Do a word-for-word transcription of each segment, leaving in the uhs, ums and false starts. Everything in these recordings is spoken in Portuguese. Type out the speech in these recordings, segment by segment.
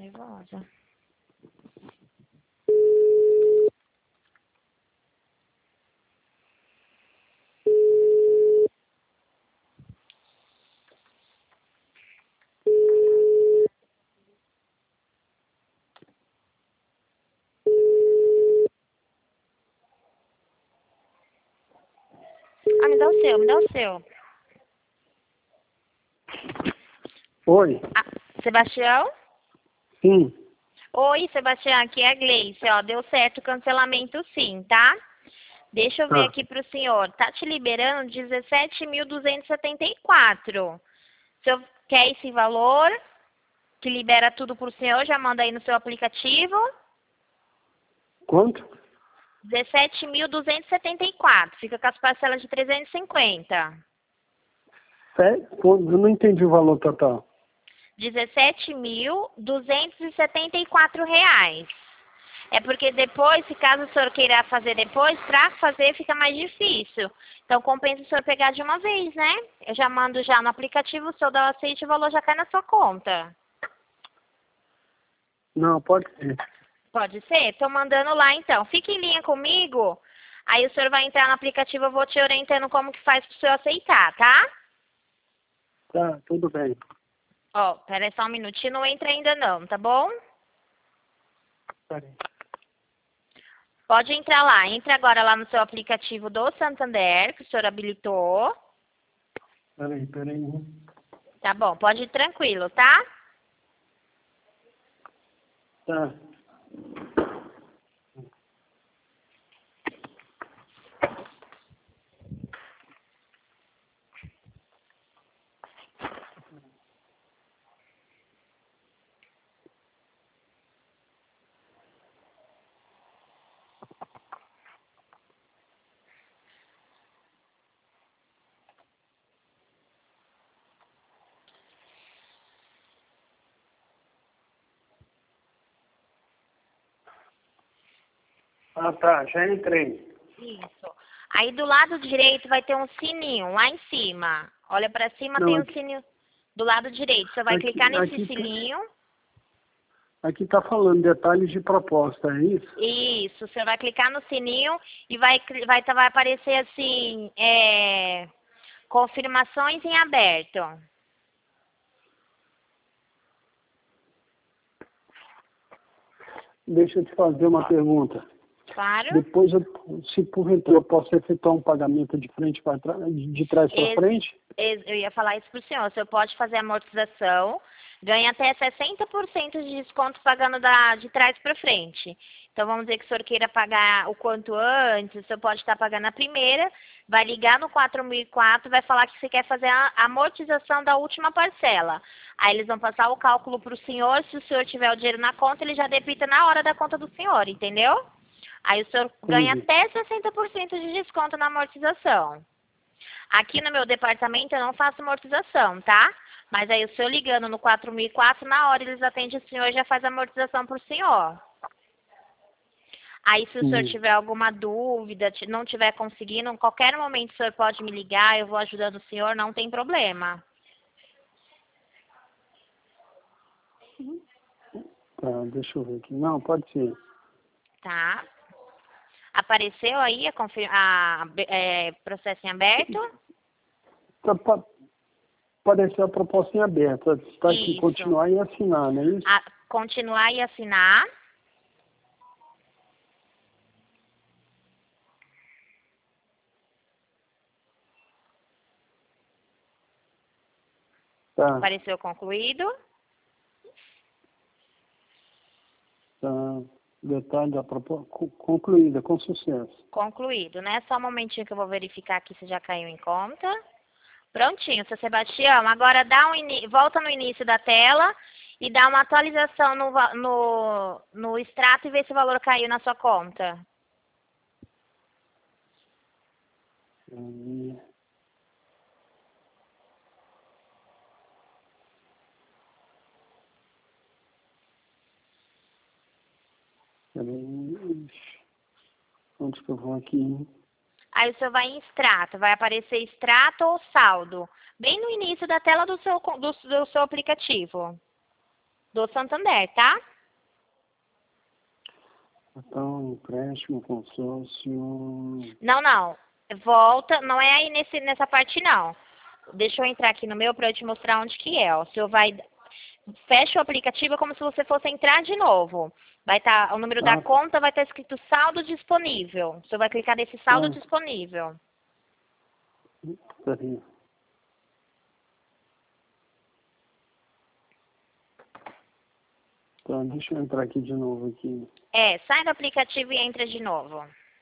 nervosa. Ah, me dá o seu, me dá o seu. Oi. Ah, Sebastião? Sim. Oi, Sebastião, aqui é a Gleice, ó, deu certo o cancelamento sim, tá? Deixa eu ver Tá. aqui pro senhor, tá te liberando dezessete mil duzentos e setenta e quatro. O senhor quer esse valor, que libera tudo pro senhor, já manda aí no seu aplicativo? Quanto? dezessete mil duzentos e setenta e quatro, fica com as parcelas de trezentos e cinquenta. Sé- Eu não entendi o valor total. dezessete mil duzentos e setenta e quatro reais. É porque depois, se caso o senhor queira fazer depois, para fazer fica mais difícil. Então compensa o senhor pegar de uma vez, né? Eu já mando já no aplicativo, o senhor dá o aceite e o valor já cai na sua conta. Não, pode ser. Pode ser? Estou mandando lá então. Fique em linha comigo. Aí o senhor vai entrar no aplicativo, eu vou te orientando como que faz para o senhor aceitar, tá? Tá, tudo bem. Ó, pera aí só um minutinho, não entra ainda não, tá bom? Peraí. Pode entrar lá. Entra agora lá no seu aplicativo do Santander, que o senhor habilitou. Peraí, peraí. Tá bom, pode ir tranquilo, tá? Tá. Ah, tá, já entrei. Isso. Aí do lado direito vai ter um sininho lá em cima. Olha pra cima, Não, tem um aqui, sininho do lado direito. Você vai clicar aqui, nesse aqui, tá, sininho. aqui tá falando detalhes de proposta, é isso? Isso. Você vai clicar no sininho e vai, cli- vai, tá- vai aparecer assim, é, confirmações em aberto. Deixa eu te fazer uma pergunta. Claro. Depois, eu, se porventura eu posso efetuar um pagamento de frente para trás, de trás para Ex- frente? ex- eu ia falar isso pro senhor. O senhor pode fazer amortização, ganha até sessenta por cento de desconto pagando da, de trás para frente. Então vamos dizer que o senhor queira pagar o quanto antes, o senhor pode estar pagando a primeira, vai ligar no quatro mil e quatro, vai falar que você quer fazer a amortização da última parcela. Aí eles vão passar o cálculo para o senhor, se o senhor tiver o dinheiro na conta, ele já debita na hora da conta do senhor, entendeu? Aí o senhor ganha Entendi. até sessenta por cento de desconto na amortização. Aqui no meu departamento eu não faço amortização, tá? Mas aí o senhor ligando no quatro mil e quatro, na hora eles atendem o senhor e já faz a amortização por senhor. Aí se o senhor Hum. tiver alguma dúvida, ti- não tiver conseguindo, em qualquer momento o senhor pode me ligar, eu vou ajudando o senhor, não tem problema. Tá, deixa eu ver aqui. Não, pode ser. Tá? Apareceu aí a, confir- a é, processo em aberto? Tá, pa- Apareceu a proposta em aberto. Está aqui, Isso. continuar e assinar, não é isso? A- continuar e assinar. Tá, Apareceu concluído. tá. Detalhe da proposta concluída, com sucesso. Concluído, né? Só um momentinho que eu vou verificar aqui se já caiu em conta. Prontinho, seu Sebastião. Agora dá um ini- volta no início da tela e dá uma atualização no, va- no, no extrato e vê se o valor caiu na sua conta. Aí, peraí. Onde que eu vou aqui? Hein? Aí o senhor vai em extrato, vai aparecer extrato ou saldo, bem no início da tela do seu, co- do, do seu aplicativo. do Santander, tá? Então, empréstimo, consórcio... Não, não. Volta, não é aí nesse, nessa parte, não. Deixa eu entrar aqui no meu para eu te mostrar onde que é. Ó. O senhor vai... Fecha o aplicativo como se você fosse entrar de novo. Vai estar, o número da Ah, conta vai estar escrito saldo disponível. O senhor vai clicar nesse saldo ah, disponível. peraí. Tá, deixa eu entrar aqui de novo aqui. É, sai do aplicativo e entra de novo.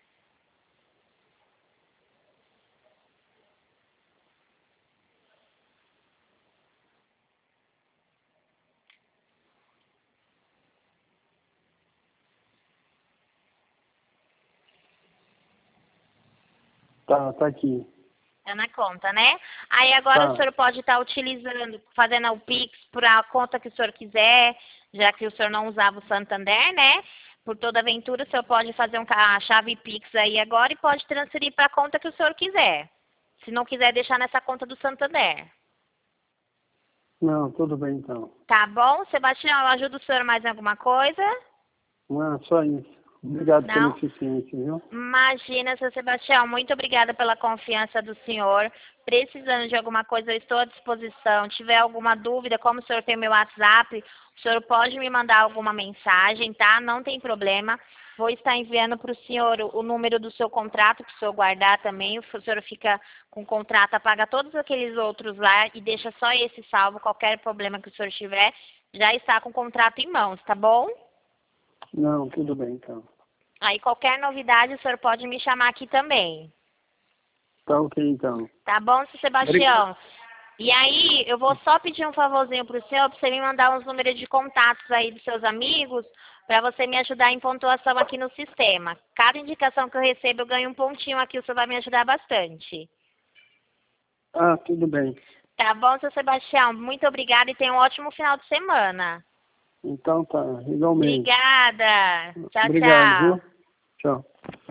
Tá, tá aqui. Tá na conta, né? Aí agora Tá. o senhor pode estar utilizando, fazendo o Pix para a conta que o senhor quiser, já que o senhor não usava o Santander, né? Por toda aventura, o senhor pode fazer um, a chave Pix aí agora e pode transferir para a conta que o senhor quiser. Se não quiser deixar nessa conta do Santander. Não, tudo bem então. Tá bom? Sebastião, ajuda o senhor mais em alguma coisa? Não, só isso. Obrigado pela Não? eficiência, viu? Imagina, seu Sebastião, muito obrigada pela confiança do senhor. Precisando de alguma coisa, eu estou à disposição. Se tiver alguma dúvida, como o senhor tem meu WhatsApp, o senhor pode me mandar alguma mensagem, tá? Não tem problema. Vou estar enviando para o senhor o número do seu contrato, para o senhor guardar também. O senhor fica com o contrato, apaga todos aqueles outros lá e deixa só esse salvo. Qualquer problema que o senhor tiver, já está com o contrato em mãos, tá bom? Não, tudo bem então. Aí qualquer novidade, o senhor pode me chamar aqui também. Tá ok então. Tá bom, seu Sebastião? E aí, eu vou só pedir um favorzinho pro senhor, pra você me mandar uns números de contatos aí dos seus amigos, pra você me ajudar em pontuação aqui no sistema. Cada indicação que eu recebo, eu ganho um pontinho aqui, o senhor vai me ajudar bastante. Ah, tudo bem. Tá bom, seu Sebastião? Muito obrigada e tenha um ótimo final de semana. Então tá, igualmente. Obrigada. Tchau, Obrigado, tchau. viu? Tchau.